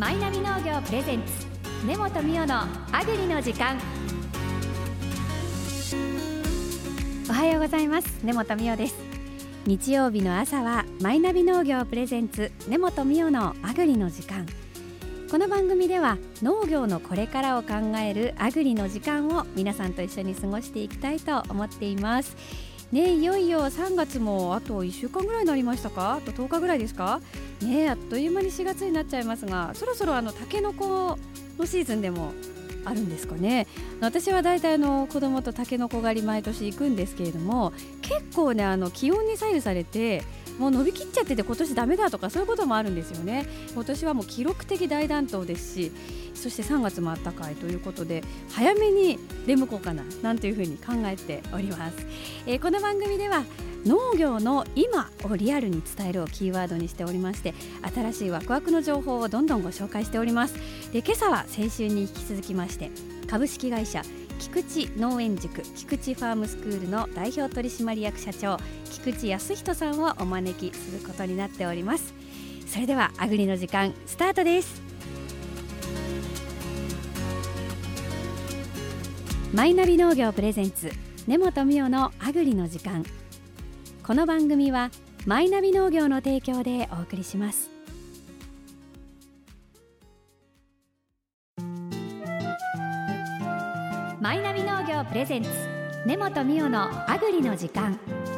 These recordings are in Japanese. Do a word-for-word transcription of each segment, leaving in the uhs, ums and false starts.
マイナビ農業プレゼンツ根本美代のアグリの時間。おはようございます。根本美代です。日曜日の朝はマイナビ農業プレゼンツ根本美代のアグリの時間。この番組では農業のこれからを考えるアグリの時間を皆さんと一緒に過ごしていきたいと思っていますね。いよいよさんがつもあといっしゅうかんぐらいになりましたか。あととおかぐらいですかね。あっという間にしがつになっちゃいますが、そろそろあのタケノコのシーズンでもあるんですかね。私はだいたいあの子供とタケノコ狩り毎年行くんですけれども、結構ねあの気温に左右されてもう伸びきっちゃってて今年ダメだとかそういうこともあるんですよね。今年はもう記録的大暖冬ですし、そしてさんがつも暖かいということで早めに出向こうかななんていうふうに考えております、えー、この番組では農業の今をリアルに伝えるをキーワードにしておりまして、新しいワクワクの情報をどんどんご紹介しております。で今朝は先週に引き続きまして株式会社菊池農園塾菊池ファームスクールの代表取締役社長菊池康人さんをお招きすることになっております。それではアグリの時間スタートです。マイナビ農業プレゼンツ根本美代のアグリの時間。この番組はマイナビ農業の提供でお送りします。マイナビ農業プレゼンツ根本美代のアグリの時間。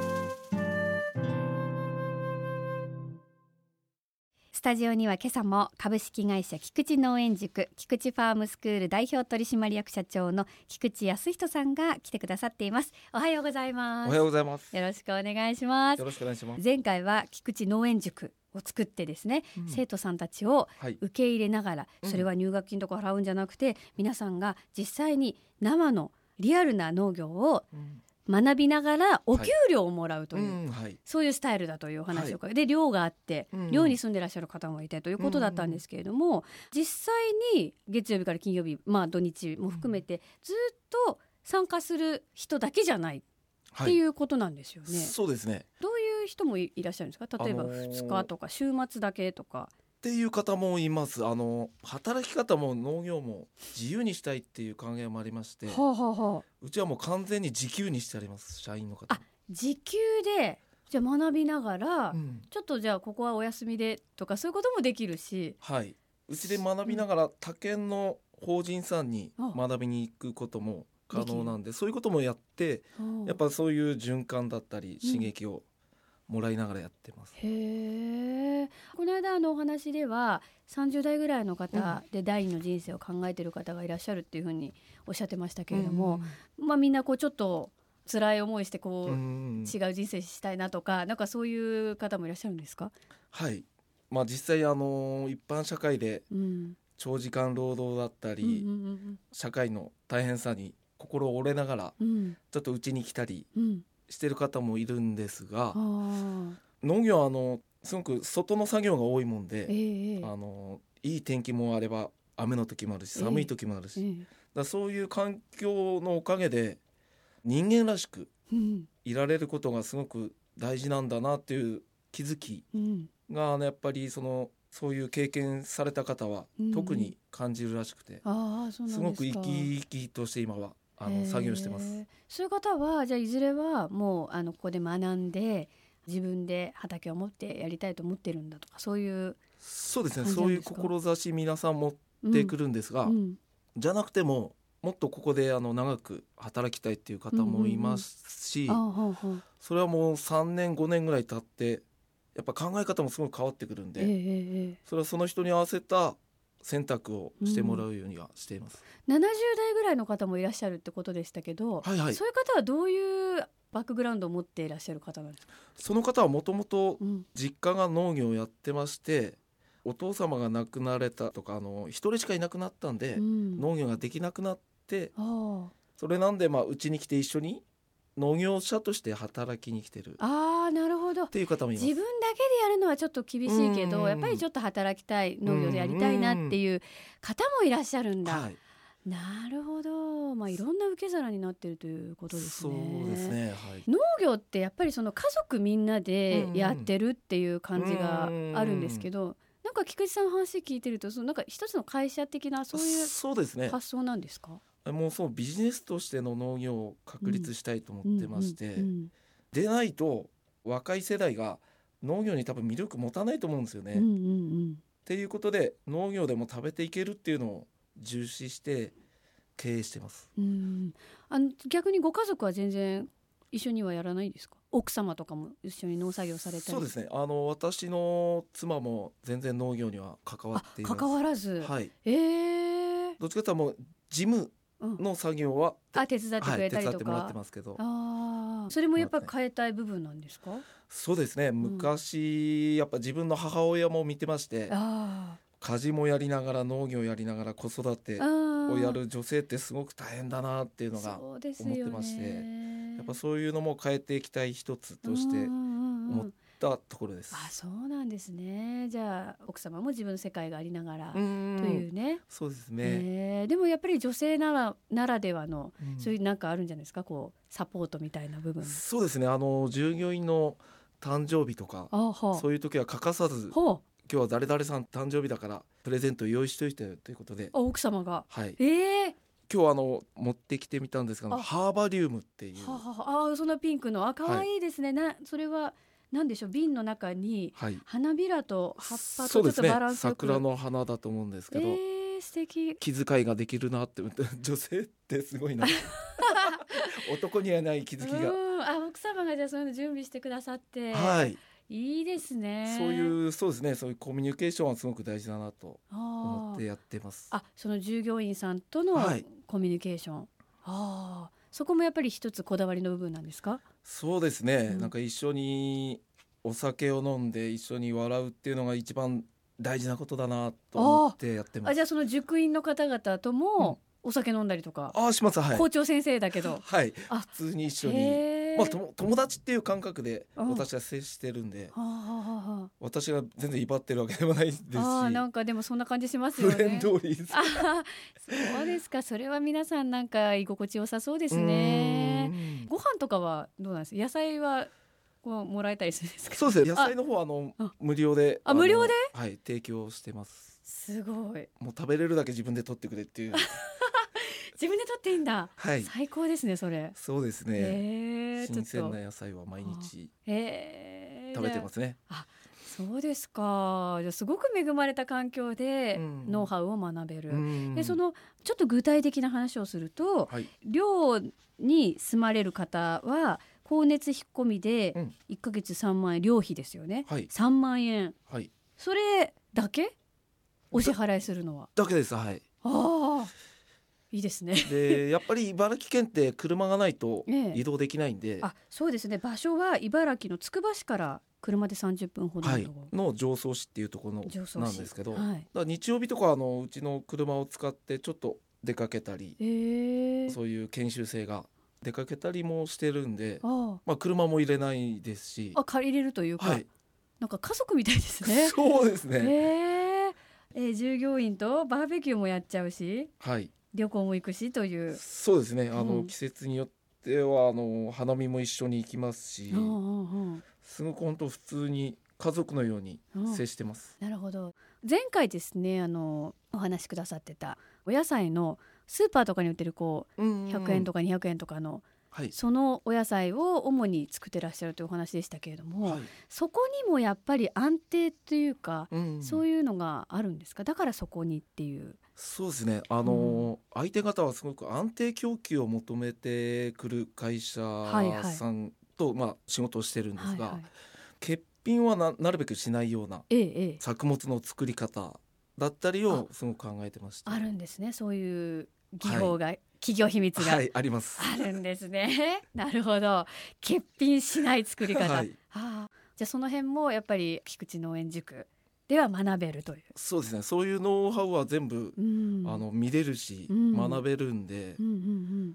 スタジオには今朝も株式会社菊池農園塾菊池ファームスクール代表取締役社長の菊池康人さんが来てくださっています。おはようございます。 おはようございます。 よろしくお願いします。 よろしくお願いします。 前回は菊池農園塾を作ってですね、うん、生徒さんたちを受け入れながら、はい、それは入学金とか払うんじゃなくて、うん、皆さんが実際に生のリアルな農業を学びながらお給料をもらうという、はいうんはい、そういうスタイルだというお話を、はい、で寮があって、うん、寮に住んでらっしゃる方もいてということだったんですけれども、うん、実際に月曜日から金曜日、まあ、土日も含めてずっと参加する人だけじゃないっていうことなんですよね、はい、 そうですね。 どういう人もいらっしゃるんですか。例えばふつかとか週末だけとかっていう方もいます。あの働き方も農業も自由にしたいっていう考えもありまして、はあはあはあ、うちはもう完全に時給にしてあります。社員の方。 あ、時給でじゃあ学びながら、うん、ちょっとじゃあここはお休みでとかそういうこともできるし、 はい、うちで学びながら他県の法人さんに学びに行くことも可能なんで、そういうこともやって、やっぱそういう循環だったり刺激をもらいながらやってます、 うん、へー。この間のお話ではさんじゅう代ぐらいの方で第二の人生を考えている方がいらっしゃるっていうふうにおっしゃってましたけれども、うんまあ、みんなこうちょっと辛い思いしてこう、うん、違う人生したいなとか、なんかそういう方もいらっしゃるんですか。 はい、まあ、実際あの一般社会で長時間労働だったり、うんうんうん、社会の大変さに心折れながらちょっとうちに来たりしてる方もいるんですが、うん、農業はあのすごく外の作業が多いもんで、えー、あのいい天気もあれば雨の時もあるし寒い時もあるし、えーえー、だそういう環境のおかげで人間らしくいられることがすごく大事なんだなっていう気づきが、ね、やっぱりそのそういう経験された方は特に感じるらしくて、うん、あ、そうなんですか。すごく生き生きとして今はあの作業してます。 そういう方はじゃあいずれはもうあのここで学んで自分で畑を持ってやりたいと思ってるんだとか、そういうそうですね、そういう志皆さん持ってくるんですが、うんうん、じゃなくてももっとここであの長く働きたいっていう方もいますし、うんうんうん、それはもうさんねんごねんぐらい経ってやっぱ考え方もすごい変わってくるんで、えー、それはその人に合わせた選択をしてもらうようにはしています、 うん、ななじゅう代ぐらいの方もいらっしゃるってことでしたけど、はいはい、そういう方はどういうバックグラウンドを持っていらっしゃる方なんですか。 その方はもともと実家が農業をやってまして、うん、お父様が亡くなられたとかあの一人しかいなくなったんで、うん、農業ができなくなって、あそれなんでまあうちに来て一緒に農業者として働きに来てる。 あー、なるほど。 っていう方もいます。 自分だけでやるのはちょっと厳しいけど、やっぱりちょっと働きたい、農業でやりたいなっていう方もいらっしゃるんだ、はい、なるほど、まあ、いろんな受け皿になっているということですね。 そうですね、はい、 農業ってやっぱりその家族みんなでやってるっていう感じがあるんですけど、なんなんか菊池さんの話聞いてると、そのなんか一つの会社的なそういう発想なんですか？ そうですね、もうそうビジネスとしての農業を確立したいと思ってまして、うんうんうん、でないと若い世代が農業に多分魅力持たないと思うんですよね、うんうんうん、っていうことで農業でも食べていけるっていうのを重視して経営してます。 うん、あの逆にご家族は全然一緒にはやらないですか？奥様とかも一緒に農作業されたり。 そうですね、あの私の妻も全然農業には関わっています。 関わらず、 はい、 えー、 どっちかというともう事務の作業は、 うん、あ手伝ってくれたりとか、はい、手伝ってもらってますけど、 あそれもやっぱり変えたい部分なんですか？ そうですね、昔、うん、やっぱ自分の母親も見てまして、あ家事もやりながら農業やりながら子育てをやる女性ってすごく大変だなっていうのが思ってまして、やっぱそういうのも変えていきたい一つとして思ったところです。 あ、そうなんですね。じゃあ奥様も自分の世界がありながらというね。 そうですね、 えー、でもやっぱり女性なら、ならではの、うん、そういうなんかあるんじゃないですか、こうサポートみたいな部分。 そうですね、あの従業員の誕生日とかそういう時は欠かさず、今日は誰々さん誕生日だからプレゼント用意しといてということで、 奥様が、 はい、 えー、 今日あの持ってきてみたんですが、ハーバリウムっていう、 ははあ、そのピンクの、あ、可愛いですね、はい、なそれは何でしょう、瓶の中に花びらと葉っぱとちょっとバランスよく、 そうですね、桜の花だと思うんですけど、 えー、素敵。 気遣いができるなって女性ってすごいな男にはない気づきが、 うん、あ、奥様がじゃあそういうの準備してくださって、 はい、 いいですね。 そういうそうですね、そういうコミュニケーションはすごく大事だなと思ってやってます。 あ、その従業員さんとのコミュニケーション、はい、あ、そこもやっぱり一つこだわりの部分なんですか？ そうですね、うん、なんか一緒にお酒を飲んで一緒に笑うっていうのが一番大事なことだなと思ってやってます。 あ、じゃあその塾員の方々ともお酒飲んだりとか、 うん、あします、はい、 校長先生だけどはい、普通に一緒に、まあ、と友達っていう感覚で私は接してるんで、はあはあ、私が全然威張ってるわけでもないですし、 あ、なんかでもそんな感じしますよね。 フレンドリーです。 あ、そうですか。それは皆さんなんか居心地よさそうですね。ご飯とかはどうなんですか？野菜はこうもらえたりするんですか？ そうですね、野菜の方はあの無料で、 あ、無料で、 はい、提供してます。 すごい。 もう食べれるだけ自分で取ってくれっていう自分で取っていいんだ、 はい、 最高ですねそれ。 そうですね、えー、新鮮な野菜は毎日食べてますね。 あ、そうですか。じゃあすごく恵まれた環境でノウハウを学べる、うん、でそのちょっと具体的な話をすると、はい、寮に住まれる方は光熱費込みでいっかげつさんまんえん、寮費ですよね、はい、さんまんえん、はい、それだけお支払いするのはだけです。はい、 ああ、いいですね。 でやっぱり茨城県って車がないと移動できないんで、ええ、 あ、そうですね。場所は茨城のつくば市から車でさんじゅっぷんほどの、はい、 の常総市っていうところのなんですけど、はい、だから日曜日とかあのうちの車を使ってちょっと出かけたり、えー、そういう研修生が出かけたりもしてるんで、あ、まあ、車も入れないですし、 あ、借りれるというか、はい、なんか家族みたいですね。 そうですね、 えーえー、従業員とバーベキューもやっちゃうし、 はい、 旅行も行くしという。 そうですね、あの、うん、季節によってはあの花見も一緒に行きますし、うんうんうん、すごく本当普通に家族のように接してます、 うん、なるほど。前回ですね、あのお話しくださってたお野菜のスーパーとかに売ってるこう、うんうん、ひゃくえんとかにひゃくえんとかの、はい、そのお野菜を主に作ってらっしゃるというお話でしたけれども、はい、そこにもやっぱり安定というか、うんうん、そういうのがあるんですか？だからそこにっていう。 そうですね、あの、うん、相手方はすごく安定供給を求めてくる会社さんと、はいはい、まあ、仕事をしてるんですが、はいはい、欠品は な, なるべくしないような、ええ、作物の作り方だったりをすごく考えてました。 あ, あるんですね、そういう技法が、はい、企業秘密が、 はい、あります。 あるんですね。なるほど、欠品しない作り方、はい、あ、じゃあその辺もやっぱり菊池農園塾では学べるという。 そうですね、そういうノウハウは全部、うん、あの見れるし、うん、学べるんで、うんうんうん、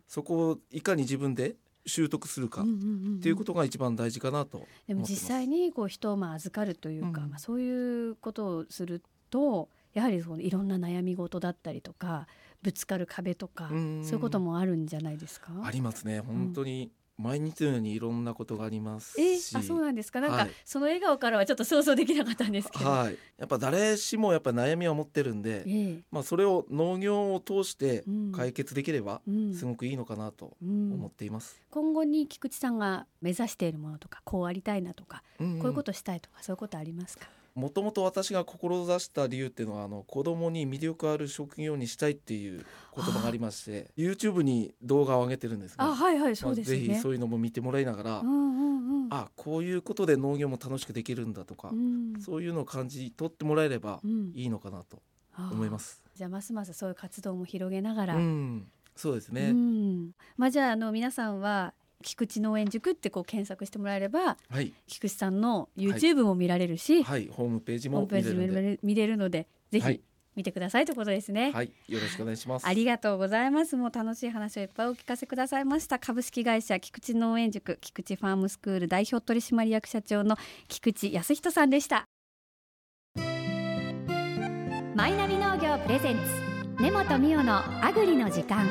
そこをいかに自分で習得するかっていうことが一番大事かなと思ってます。 でも実際にこう人をまあ預かるというか、うん、まあ、そういうことをするとやはりそのいろんな悩み事だったりとかぶつかる壁とか、うん、そういうこともあるんじゃないですか？ ありますね、本当に、 毎日のようにいろんなことがありますし。 えあそうなんですか。なんか、 はい、 その笑顔からはちょっと想像できなかったんですけど、 はい、やっぱ誰しもやっぱ悩みを持ってるんで、ええまあ、それを農業を通して解決できればすごくいいのかなと思っています、 うんうん、今後に菊池さんが目指しているものとか、こうありたいなとか、うんうん、こういうことしたいとか、そういうことありますか？ もともと私が志した理由っていうのは、あの子供に魅力ある職業にしたいっていう言葉がありまして、 YouTube に動画を上げてるんですが、 あ、はいはい、そうですね、 まあ、ぜひそういうのも見てもらいながら、うんうんうん、あこういうことで農業も楽しくできるんだとか、うん、そういうのを感じ取ってもらえればいいのかなと思います、 うん、じゃあますますそういう活動も広げながら、 うん、そうですね、 うんまあ、じゃあ、あの皆さんは菊池農園塾ってこう検索してもらえれば、はい、菊池さんの YouTube も見られるし、 はいはい、ホームページも見れるので、 見れるのでぜひ見てくださいということですね。 はい、よろしくお願いします。 ありがとうございます。もう楽しい話をいっぱいお聞かせくださいました。株式会社菊池農園塾菊池ファームスクール代表取締役社長の菊池康人さんでした。マイナビ農業プレゼンツ根本美代のアグリの時間。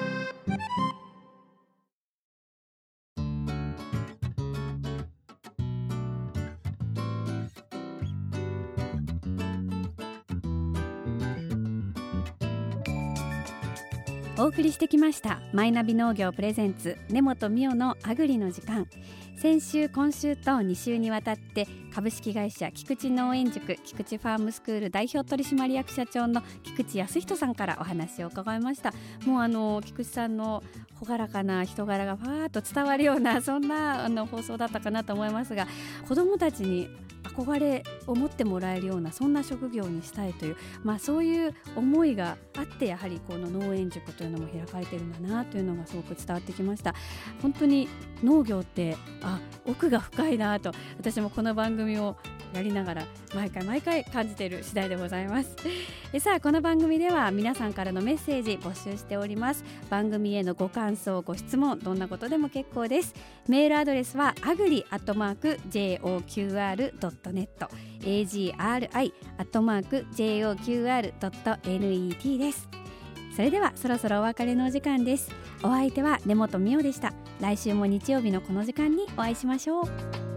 お送りしてきましたマイナビ農業プレゼンツ根本美代のアグリの時間。先週今週とに週にわたって株式会社菊池農園塾菊池ファームスクール代表取締役社長の菊池康人さんからお話を伺いました。もうあの菊池さんの朗らかな人柄がファーッと伝わるような、そんなあの放送だったかなと思いますが、子どもたちに憧れを持ってもらえるような、そんな職業にしたいという、まあ、そういう思いがあって、やはりこの農園塾というのも開かれているんだなというのがすごく伝わってきました。本当に農業ってあ奥が深いなと、私もこの番組をやりながら毎回毎回感じている次第でございます。えさあ、この番組では皆さんからのメッセージ募集しております。番組へのご感想ご質問、どんなことでも結構です。メールアドレスはアグリアットマーク ジェイオーキューアールドットネット エージーアールアイ アットマーク ジェイオーキューアールドットネット です。それではそろそろお別れのお時間です。お相手は根本美代でした。来週も日曜日のこの時間にお会いしましょう。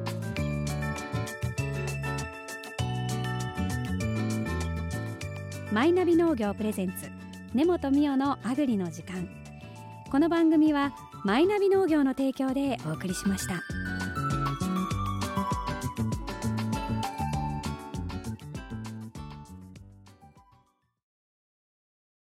マイナビ農業プレゼンツ根本美代のアグリの時間。この番組はマイナビ農業の提供でお送りしました。